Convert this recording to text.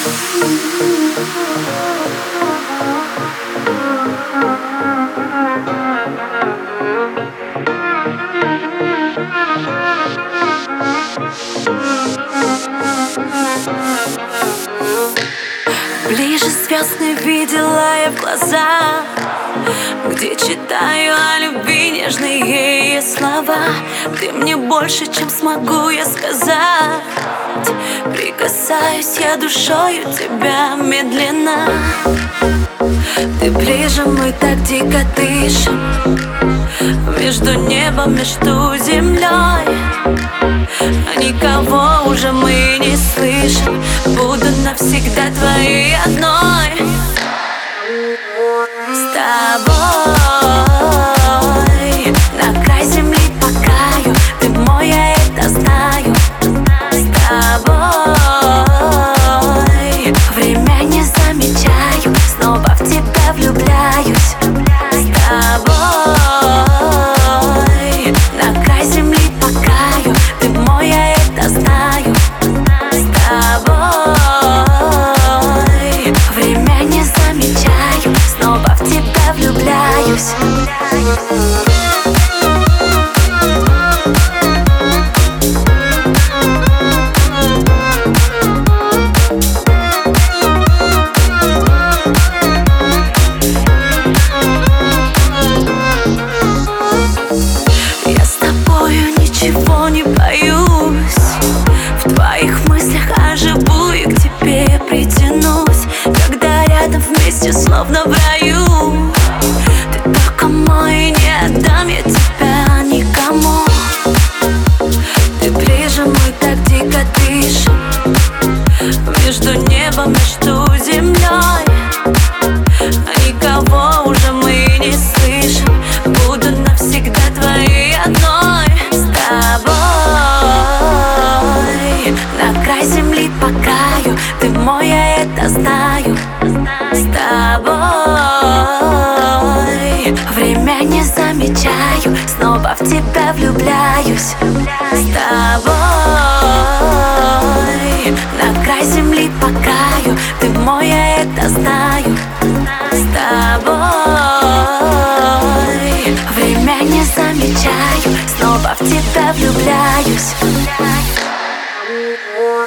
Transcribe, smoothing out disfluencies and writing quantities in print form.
Ближе звезд не видела я в глаза, где читаю о любви нежные слова. Ты мне больше, чем смогу я сказать. Прикасаюсь я душою тебя медленно. Ты ближе, мы так дико дышим, между небом, между землей. Никого уже мы не слышим. Буду навсегда твоей одной. С тобой на край земли по краю. Ты мой, я это знаю. С тобой время не замечаю. Снова в тебя влюбляюсь. С тобой на край земли по краю. Ты мой, я это знаю. С тобой время не замечаю. Снова в тебя влюбляюсь. Я с тобою ничего не боюсь. В твоих мыслях оживу и к тебе притянусь. Когда рядом вместе, словно в раю. Ты только мой, не отдам я тебя никому. Ты ближе, мы так дико дышим, между небом, между землей. Никого уже мы не слышим. Буду навсегда твоей одной. С тобой на край земли по краю. Ты мой, я это знаю. С тобой время не замечаю. Снова в тебя влюбляюсь. С тобой на край земли по краю. Ты мой, я это знаю. С тобой время не замечаю. Снова в тебя влюбляюсь.